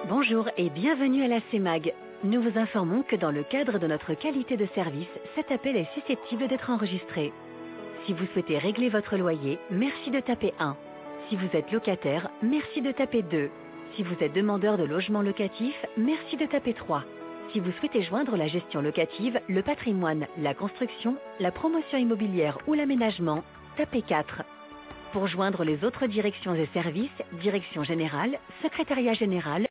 Bonjour et bienvenue à la CEMAG. Nous vous informons que dans le cadre de notre qualité de service, cet appel est susceptible d'être enregistré. Si vous souhaitez régler votre loyer, merci de taper 1. Si vous êtes locataire, merci de taper 2. Si vous êtes demandeur de logement locatif, merci de taper 3. Si vous souhaitez joindre la gestion locative, le patrimoine, la construction, la promotion immobilière ou l'aménagement, tapez 4. Pour joindre les autres directions et services, direction générale, secrétariat général